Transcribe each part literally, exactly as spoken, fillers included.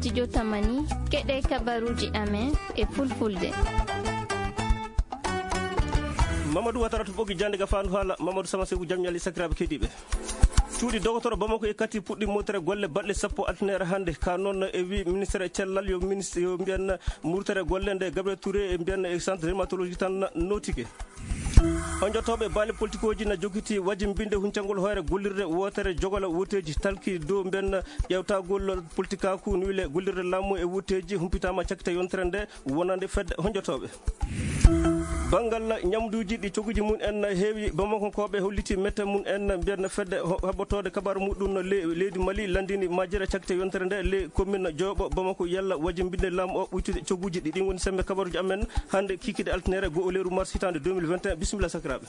studio tamani keɗe kabaruji amen e fulfulde. Mamadou Watara to ɓoggi jande ga fandu haala Mamadou Sama Segou jam ñalli sakiraɓe keɗiɓe. cuuɗi dogotoro Bamako e kati puɗɗi motere golle baɗɗe sappo altinere hannde ka noon e wi ministére cellal yo ministre yo mbiyan murtere golle nde Gabriel Touré e mbiyan e centre dermatologie tan notike. on jottoɓe baali politique oji na jogiti wajimbinde huncangol hoore gollirde wotere jogola wuteji talki dow mben ƴewtagol politique aku no wile gollirde laamu e wuteji humpitama cakkite yontere nde wonande fedde honjotoɓe. bangal ñamduji ɗi coguji mum en heewi Bamakonkoɓe holliti mette mum en mbiyan fedde heɓotode kabaru muɗum leydi Mali landini majjere cakkite yontere nde le commune Diobo Bamako yalla wajimbinde laamu o ɓuytude coguji ɗi ɗin woni sembe kabaruji amen hande kikide altinere go o leyru mars hitande deux mille vingt et un bisimilla sakiraɓe.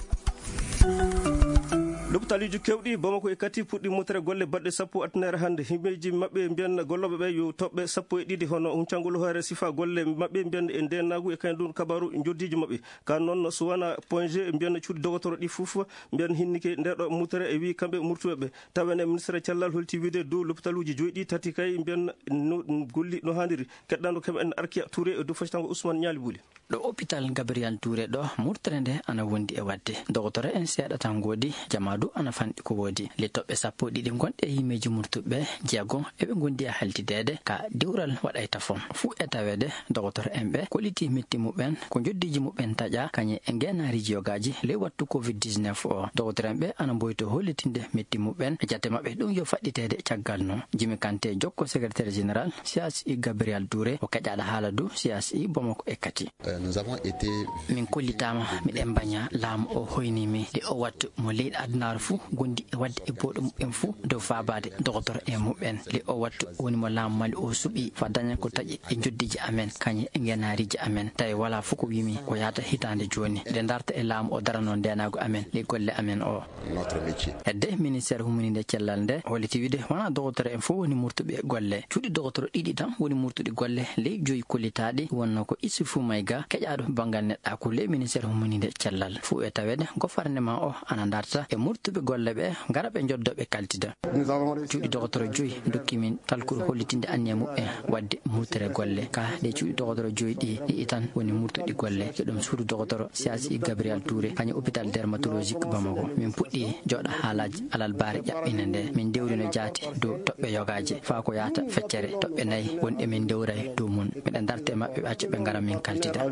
lopitaliji kewɗi Bamako e kati puɗɗi motere golle baɗɗe sappo altinere hannde himɓeji mabɓe mbiyan golloɓe ɓe yo toɓɓe sappo e ɗiɗi hono huncangol hoore sifa golle mabɓe mbiyan e ndenagu e kañum ɗum kabaru joddiji mabɓe ka noon so wona point g mbiyan cuuɗi dogotoro ɗi fof mbiyan hinnike ndeɗo motere e wi kamɓe murtuɓeɓe tawene ministére cellal holti wiide dow lopitaluji joyyi ɗi tati kay mbiyan no golli no hanniri keɗɗano keɓe en Arkia Touré e dow facitango Ousmane Ñaali Bouli. ɗo hôpital Gabriel Touré ɗo murtere nde ana wondi e wadde dogotoro en seeɗa tan goodi jamadu ana fanɗi ko woodi le toɓɓe sappo ɗiɗi gonɗe yimmeji murtuɓe jeegom eɓe gondi e haltidede ka diwral waɗayta fon fuu e tawede dogotoro en ɓe koliti metti muɓen ko joddiji muɓen taƴa kañe e ngenariji yogaji ley wattu covid dix-neuf o dogotoro en ɓe ana boyto hollitinde metti muɓen e jate mabɓe ɗum yo faɗɗitede caggal no Jimi Kanté jokko secrétaire général C H I Gabriel Touré o kaƴaɗa haala du C H I Bamako e kati. Nous avons été min kollitama miɗen baña laamu o hoynimi de o wattu mo leyɗi addunaru fuu gondi e wadde e booɗo muɓen fuu dow fabade dogotoro en muɓen le o wattu woni mo laamu Mali o suuɓi fa daña ko taƴi e joddiji amen kañe e ngenariji amen tawi wala fof ko wimi ko yahata hitande joni nde darta e laamu o darano ndenago amen le golle amen o notre métier hedde ministére humanide cellal nde holliti wiide wona dogotoro en fof woni murtuɓe golle cuuɗi dogotoro ɗiɗi tan woni murtuɗi golle ley joyi kollitaɗi wonno ko Issifou Maïga keƴaɗo bangal neɗɗaku le ministére humanide cellal fuu e tawede gofarnement o ana darta e murtuɓe golle ɓe gara ɓe joddoɓe kaltida cuuɗi dogotoro joyi dokkimin talkuru hollitinde anniya muɓɓen wadde murtere golle ka ɗe cuuɗi dogotoro joyi ɗi ɗiɗi tan woni murtuɗi golle e ɗum suudu dogotoro C H I Gabriel Touré kañum hôpital dermatologique Bamako min puɗɗi joɗa haalaji alal baare ƴaɓɓine nde min dewrino jaati dow toɓɓe yogaji faa ko yahata feccere toɓɓe nayyi wonɗe min dewray dow mum miɗen darte e maɓɓe ɓe acca ɓe gara min kaltida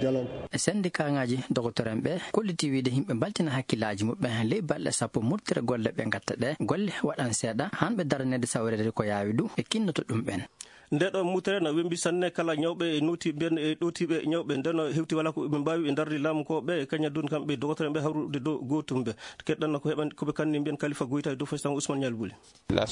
e syndicat ngaji dogotoro en ɓe kolliti wiide yimɓe baltina hakkillaji muɓɓen ley balɗe sappo murtere golle ɓe gatta ɗe golle waɗan seeɗa hanɓe daranede sawrede ko yaawi du e kinnoto ɗum ɓen ndeɗo mutere no wembi sanne kala ñawɓe e noti ɓen e ɗotiɓe ñawɓe ndeno hewti wala ko ɓe mbawi e darde laamu ko ɓe e kaña dun kamɓe dogotoro ɓe hawrude dow gotum ɓe keɗɗanno ko heɓan koɓe kanni mbiyen Kalifa Goyta e dow facitango Ousmane Ñaali Bouli.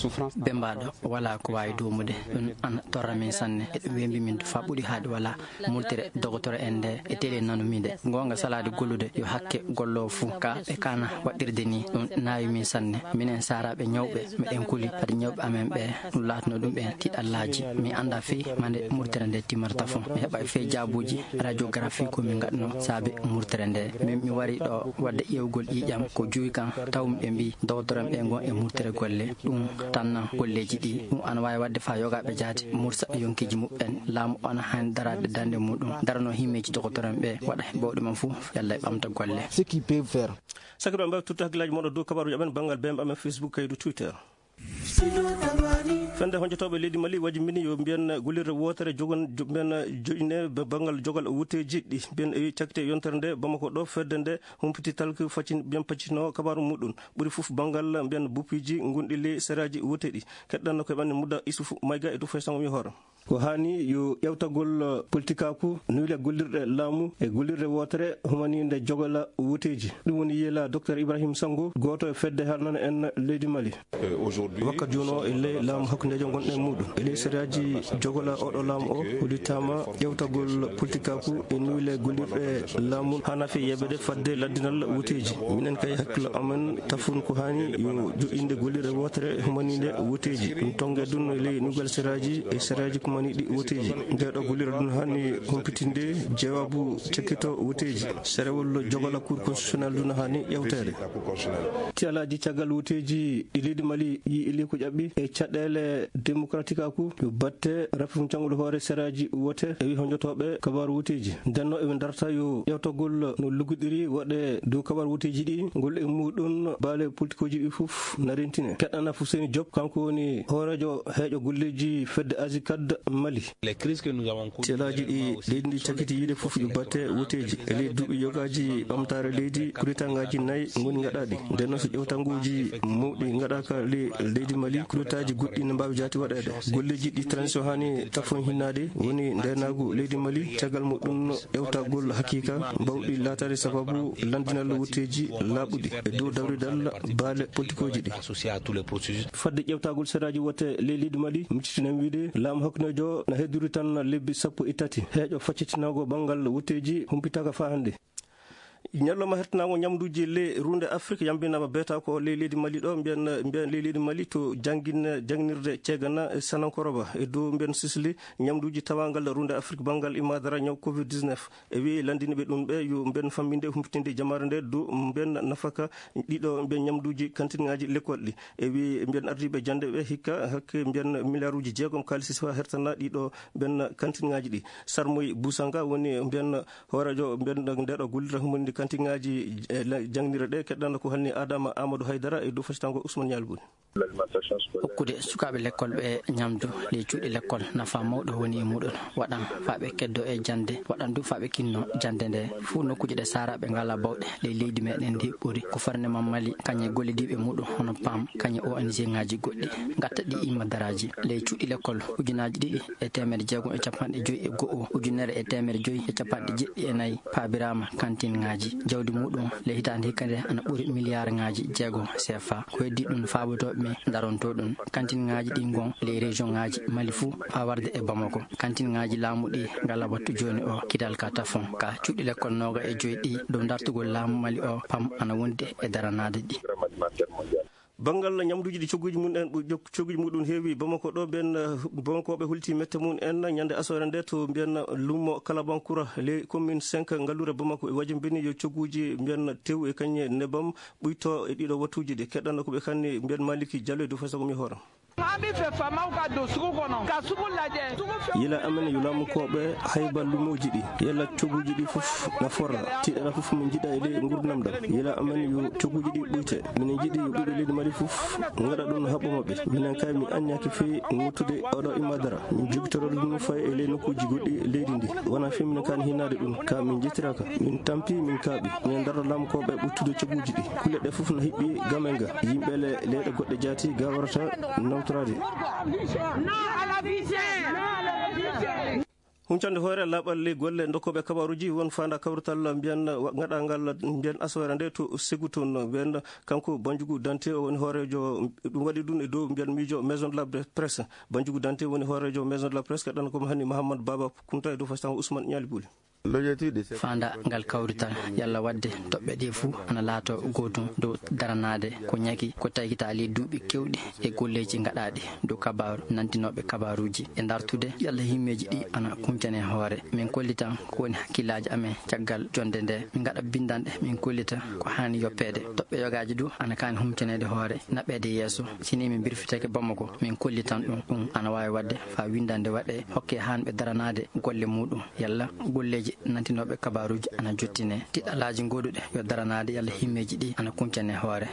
ɓe mbaɗo wala ko wawi domude ɗum an torra min sanne eɗum wembi min fa ɓuuri haade wala murtere dogotoro en nde e télé nanumide gonga salade gollude yo hakke gollowo fou ka ɓe kana waɗirde ni ɗum nawi min sanne minen saraɓe ñawɓe meɗen kuuli haade ñawɓe amen ɓe ɗum latno ɗum ɓen tiɗallaji mi anda fe mande murtere nde timmarta fo mi heɓa fe jaabuji radiographie ko min gaɗno saabe murtere nde min mi wari ɗo wadde ƴewgol ƴiƴam ko joyi kan tawmi ɓe mbi dogotoro en ɓe gon e murtere golle ɗum tan golleji ɗi ɗum ana wawi wadde fa yogaɓe jaati mursa yonkiji muɓɓen laamu ona hani darade dande muɗum darano himmeji dogotoro en ɓe waɗa bawɗi man fou yalla e ɓamta golle ce qui peut faire sakiraɓe mbawi totta hakkillaji moɗo dow kabaruji amen banggal B M amen Facebook kaydu Twitter. fende honjotoɓe leydi Mali wajimbini yo mbiyen gollirde wotere jogon mbiyen joƴine banggal jogal wuteji ɗi mbiyen e cakkite yontere nde Bamako ɗo fedde nde humpiti talko faccin mbiyen paccino kabaru muɗum ɓuuri foof banggal mbiyen buppiji gonɗi ley seraji wote ɗi keɗɗanno koye ɓanne mudda Issifou Maïga e dow facitango mi hoore ko hani yo ƴewtagol politique aku nuwile gollirɗe laamu e gollirde wotere humaninde jogola wuteji ɗum woni yiyela docteur Ibrahima Sango goto e fedde halnana en leydi Mali wakkat joni o e ley laamu hakkudejo gonɗen e muɗum e ley sériyaji jogola oɗo laamu o hollitama ƴewtagol politique aku e nuwile gollirɗe laamu hana fe yeɓede fadde laddinal wuteji minen kay hakkille amen tafun ko hani yo joƴinde gollirde wotere humaninde wuteji ɗum tongue dun e ley nouvelle sériyaji e sériyaji zamani ɗi woteji nde ɗo gollira ɗum hani humpitinde jawabu cekkito woteji serewol jogola cour constitutionnel ɗum hani ƴewtede ti alaji caggal woteji ɗi leydi Mali yi ili ko ƴaɓɓi e caɗele démocratique aku yo batte rafifum cangol hoore seraji wote e wi honjotoɓe kabaru woteji ndenno eɓe darta yo ƴewtogol no lugguɗiri waɗe dow kabaru woteji ɗi gol e muɗum baale politique uji ɗi foof narintine keɗɗana Fouseyni Diop kanko woni hoorejo heeƴo golleji fedde Azicad Mali telaji ɗi leydi ndi cakkiti yiide foof yo batte woteji e leydi duuɓi yogaji ɓamtare leydi kuretangaji nayyi goni gaɗaɗi ndenno so ƴewtanguji mawɗi gaɗaka le leydi Mali kuretaji goɗɗi ne mbawi jati waɗede golleji ɗi transition hani tafon hinnade woni ndenagu leydi Mali caggal muɗum ƴewtagol hakkika mbawɗi latade sababu landinal woteji laaɓuɗi e dow dawridal baale politique uji ɗi fadde ƴewtagol seraji wote le leydi Mali micitinen wiide laamu hakkunejo na heddori tan lebbi sappo e tati heeƴo faccitinago banggal woteji humpitaka fa hande ñalloma hettanago ñamduji le runde Afrique yambinama beeta ko le leydi Mali ɗo mbiyen mbiyen le leydi Mali to jangguine jangnirde ceegana e Sanankoroba e dow mbiyen sisli ñamduji tawangal runde Afrique bangal imadara ñaw covid dix-neuf e wi landiniɓe ɗum ɓe yo mbiyen famminde humpitinde jamare nde dow mbiyen nafaka ɗiɗo mbiyen ñamduji kantinŋaji l'école ɗi e wi mbiyen ardiɓe jande ɓe hikka hakke mbiyen milliard uji jeegom kalisi sifa hertana ɗiɗo mbiyen kantinŋaji ɗi Sarmoy Boussanga woni mbiyen hoorejo mbiyen ndeɗo gollirta humande kantinŋaji jangnire ɗe keɗɗanno ko hanni Adama Amadou Haydara e dow facitango Ousmane Yalbouni hokkude sukaɓe l'école ɓe ñamdu ley cuuɗi l'école nafa mawɗo woni e muɗum waɗan faaɓe keddo e jande waɗan du faaɓe kinno jande nde fuu nokkuji ɗe saraɓe ngala bawɗe ley leydi meɗen ndi ɓuuri gouvernement Mali kañe gollidiɓe muɗum hono P A M kañe O N G ngaji goɗɗi gatta ɗi imadaraji ley cuuɗi l'école ujunaji ɗiɗi e temedde jeegom e capanɗe joyyi e go'o ujunere e temedde joyyi e capanɗe jeɗɗi e nayyi paabirama kantine ngaji jawdi muɗum le hitande hikka nde ana ɓuuri milliard ngaji jeegom C F A ko heddi ɗum faabotoɓe men daronto ɗum kantine ngaji ɗi gon les région ngaji Mali fou ha warde e Bamako kantine ngaji laamu ɗi ngala wattu joni o kidal ka tafon ka cuuɗi l'école noga e joyi ɗi dow dartugol laamu Mali o P A M ana wonde e daranade ɗi bangal ñamduji ɗi cogguji mum en cogguji muɗum heewi Bamako ɗo ɓen Bamakoɓe hulti mette mum en ñande asore nde to mbiyen lummo Kalabankoura les commune cinq ngallure Bamako e wajimbini yo cogguji mbiyen tew e kañe nebam ɓuyto e ɗiɗo wattuji ɗi keɗɗanno koɓe kanni mbiyen Maliki Diallo e dow faysa komi hooram yila amen yo laamukoɓe hayba lumoji ɗi yalla cogguji ɗi foof naforra tiɗaɗa foof min jiiɗa e ley gurdam ɗam yila amen yo cogguji ɗi ɓuyte minen jiiɗi yo ɓiɓe leydi Mali foof gaɗa ɗum no haɓɓo mabɓe minen kay mi anniyaki fewi nguttude oɗo imadara min jogitoro ɗum fayi e ley nokkuji goɗɗi leydi ndi wona fewi minen kani hinnade ɗum ka min jettiraka min tampi min kaaɓi minen darɗo laamukoɓe ɓuttude cogguji ɗi kulle ɗe foof no hiɓɓi gamen ga yimɓele leyɗe goɗɗe jaati ga warata nawtorade huncande hoore laaɓal ley golle dokkoɓe kabaruji won fanda kawrutal mbiyen gaɗangal mbiyen asore nde to Ségou toon mbiyen kanko Bandiougou Danté woni hoorejo ɗum waɗi ɗum e dow mbiyen miijo maison de la presse Bandiougou Danté woni hoorejo maison de la presse keɗɗan komo hanni Mahamadou Baba Kounta e dow fastan Ousmane Ñali Bouli fanda ngal kawrital yalla wadde toɓɓe ɗe fuu ana laato gotum dow daranade ko ñaki ko taykita ley duuɓi kewɗi e golleji gaɗaɗi dow kabaru nantinoɓe kabaruji e dartude yalla himmeji ɗi ana kumcane hoore min kollitan ko woni hakkillaji amen caggal jonde nde min gaɗa bindanɗe min kollita ko hani yoppede toɓɓe yogaji du ana kani humcanede hoore naɓede yeeso sini min birfitake Bamako min kollitan ɗum ɗum ana wawi wadde fa windande waɗe hokke hanɓe daranade golle muɗum yalla golleji nantinoɓe kabaruji ana jottine tiɗalaji goduɗe yo daranade yalla himmeji ɗi ana kumcane hoore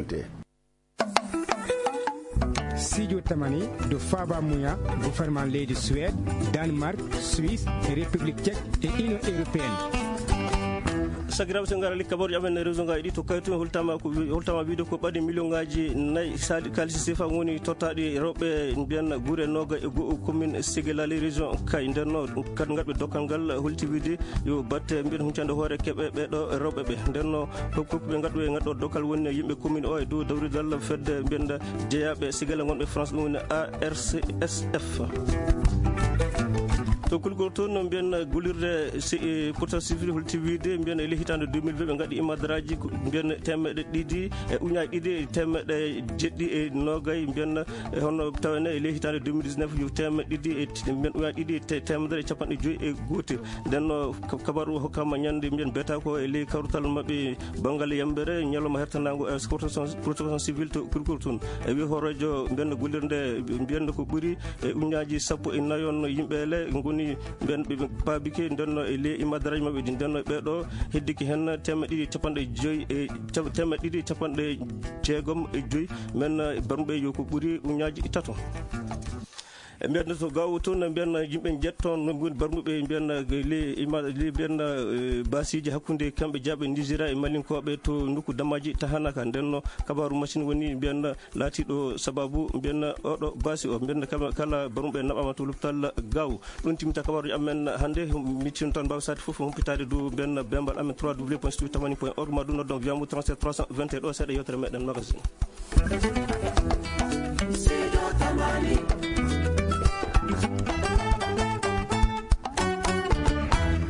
Sidio Tamani do Faba Mouya gouvernement leydi Suède Danemark Suisse et République tchèque et Union européenne sagiraɓe so gara likkabaruji amen réseau ngaji ɗi to kayitumi holtama ko holtama wiide ko ɓaɗi million ngaji nayyi sali kalisi sifa woni tottaɗi rewɓe mbiyen guure noga e goho commune Séguélali région Kay ndenno kadi gaɗɓe dokkal ngal holti wiide yo batte mbiyen huccande hoore keeɓe ɓeɗo rewɓe ɓe ndenno hokkuɓe gaɗɓe gaɗɗo dokkal woni yimɓe commune o e dow dawridal fedde mbiyen jeeyaɓe Séguéla gonɓe France ɗum woni A R C S F to kulgol toon mbiyen gullirde pourtant civil holti wiide mbiyen e hitande deux mille vingt ɓe gaɗi imadaraji mbiyen temmeɗe ɗiɗi e uñaji ɗiɗi e temmeɗe jeɗɗi e nogay mbiyen hono tawene e hitande deux mille dix-neuf yo temmeɗe ɗiɗi e mbiyen uñaji ɗiɗi e temedere e capanɗe joyyi e gotel ndenno kabaru hokkama ñande mbiyen beta ko e ley kawrutal mabɓe banggal yambere ñalawma hertanago e protection civil to kulgol toon e wi horojo mbiyen gullirde mbiyen ko ɓuuri e uñaji sappo e nayon yimɓele goni mbiyen ɓe paabike ndenno e ley imadaraji mabɓe ɗi ndenno ɓeɗo heddiki hen temmeɗe ɗiɗi capanɗe joyyi e temmeɗe ɗiɗi capanɗe jeegom e joyyi men barmuɓe yo ko ɓuuri uñaji tato e mbiyen to gaw toon mbiyen yimɓe jetton no goni barmuɓe mbiyen le ima le mbiyen basiji hakkude kamɓe jaaɓe nigéria e malinkoɓe to nokku damaji tahanaka ndenno kabaru machine woni mbiyen laatiɗo sababu mbiyen oɗo basi o mbiyen kala barmuɓe naɓama to l'hôpital gaw ɗum timita kabaruji amen hannde miccino tan mbawa sade foof humpitade dow mbiyen bembal amen trois w point studio tamani point org ma ɗum noddon wiyamo trente-sept trois cent vingt et un ɗo seeɗa yewtere meɗen magasin.